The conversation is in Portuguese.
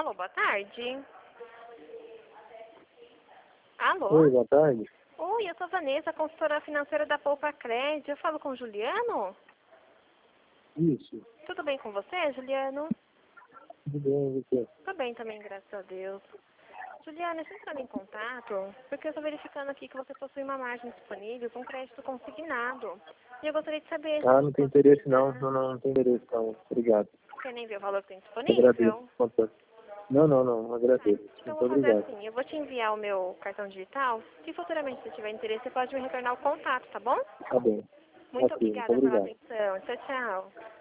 Alô, boa tarde. Alô? Oi, boa tarde. Oi, eu sou Vanessa, consultora financeira da Poupa Crédito. Eu falo com o Juliano? Isso, Tudo bem com você, Juliano? tudo bem, você? Tudo bem também, graças a Deus. Juliano, eu estou entrando em contato porque eu estou verificando aqui que você possui uma margem disponível com crédito consignado. E eu gostaria de saber se Ah, eu não tem posso interesse não, ajudar. não tem interesse não. Obrigado. Você nem vê o valor que tem Agradeço. disponível? Não, agradeço. Então eu Muito vou fazer obrigado. assim, eu vou te enviar o meu cartão digital. Se futuramente você tiver interesse, você pode me retornar o contato, tá bom? Tá bem. Muito Ok, muito obrigada pela obrigado. atenção. Tchau, tchau.